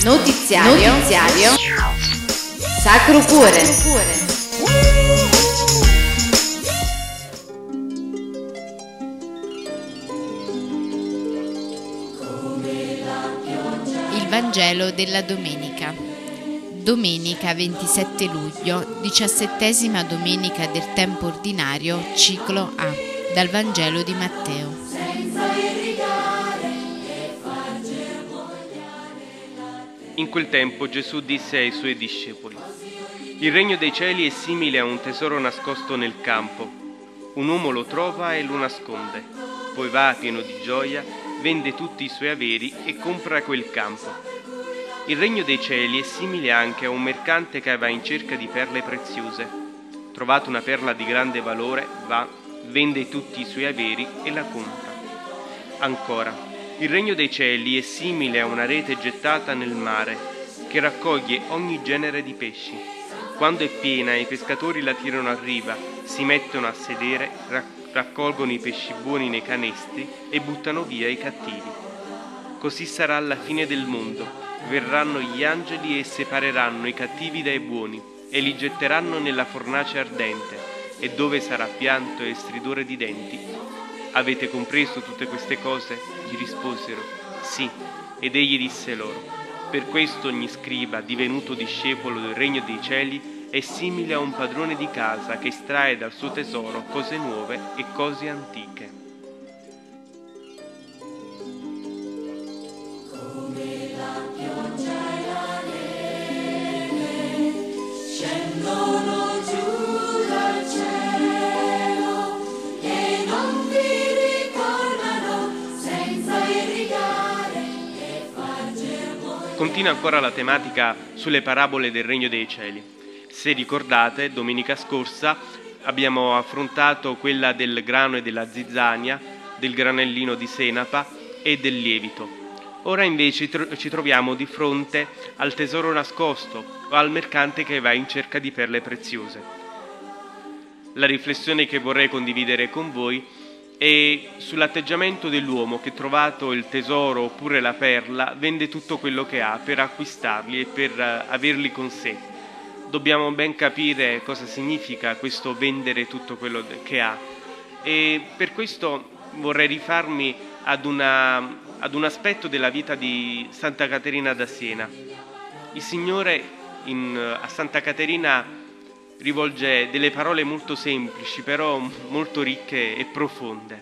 Notiziario Sacro Cuore. Il Vangelo della domenica. Domenica 27 luglio, 17ª domenica del tempo ordinario, ciclo A, dal Vangelo di Matteo. In quel tempo Gesù disse ai suoi discepoli: Il regno dei cieli è simile a un tesoro nascosto nel campo. Un uomo lo trova e lo nasconde. Poi va pieno di gioia, vende tutti i suoi averi e compra quel campo. Il regno dei cieli è simile anche a un mercante che va in cerca di perle preziose. Trovata una perla di grande valore, vende tutti i suoi averi e la compra. Ancora, il regno dei cieli è simile a una rete gettata nel mare, che raccoglie ogni genere di pesci. Quando è piena, i pescatori la tirano a riva, si mettono a sedere, raccolgono i pesci buoni nei canestri e buttano via i cattivi. Così sarà alla fine del mondo. Verranno gli angeli e separeranno i cattivi dai buoni e li getteranno nella fornace ardente, e dove sarà pianto e stridore di denti. Avete compreso tutte queste cose? Gli risposero: sì. Ed egli disse loro: per questo ogni scriba, divenuto discepolo del regno dei cieli, è simile a un padrone di casa che estrae dal suo tesoro cose nuove e cose antiche. Continua ancora la tematica sulle parabole del Regno dei Cieli. Se ricordate, domenica scorsa abbiamo affrontato quella del grano e della zizzania, del granellino di senapa e del lievito. Ora invece ci troviamo di fronte al tesoro nascosto o al mercante che va in cerca di perle preziose. La riflessione che vorrei condividere con voi e sull'atteggiamento dell'uomo che, trovato il tesoro oppure la perla, vende tutto quello che ha per acquistarli e per averli con sé. Dobbiamo ben capire cosa significa questo vendere tutto quello che ha, e per questo vorrei rifarmi ad un aspetto della vita di Santa Caterina da Siena. Il Signore a Santa Caterina rivolge delle parole molto semplici, però molto ricche e profonde.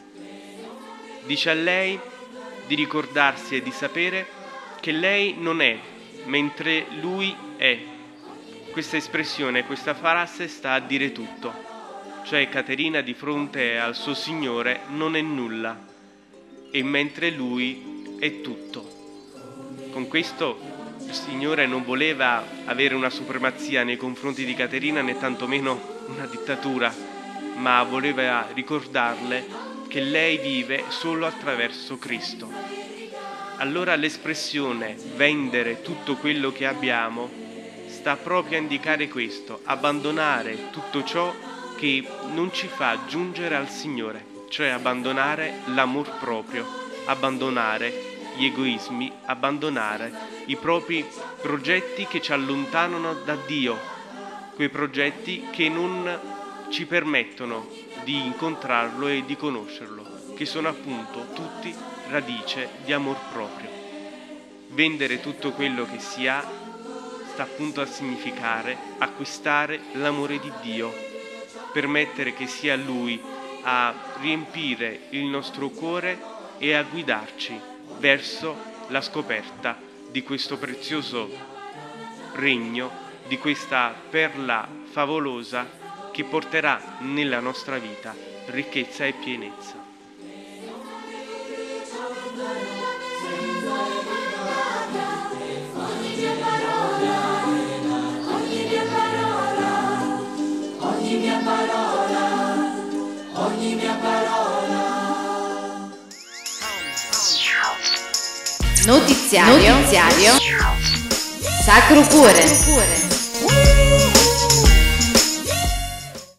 Dice a lei di ricordarsi e di sapere che lei non è, mentre Lui è. Questa espressione, questa frase sta a dire tutto. Cioè Caterina di fronte al suo Signore non è nulla, e mentre Lui è tutto. Con questo il Signore non voleva avere una supremazia nei confronti di Caterina, né tantomeno una dittatura, ma voleva ricordarle che lei vive solo attraverso Cristo. Allora l'espressione vendere tutto quello che abbiamo sta proprio a indicare questo: abbandonare tutto ciò che non ci fa giungere al Signore, cioè abbandonare l'amor proprio, abbandonare gli egoismi, abbandonare i propri progetti che ci allontanano da Dio, quei progetti che non ci permettono di incontrarlo e di conoscerlo, che sono appunto tutti radice di amor proprio. Vendere tutto quello che si ha sta appunto a significare acquistare l'amore di Dio, permettere che sia Lui a riempire il nostro cuore e a guidarci verso la scoperta di questo prezioso regno, di questa perla favolosa che porterà nella nostra vita ricchezza e pienezza. Ogni mia parola. Notiziario Sacro Cuore.